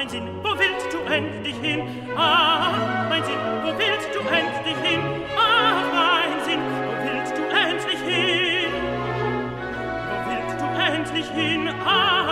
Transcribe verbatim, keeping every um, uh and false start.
mein Sinn, wo willst du endlich hin? Ah, mein Sinn, wo willst du endlich hin? Ah, mein Sinn, wo willst du endlich hin? Wo willst du endlich hin? Ah,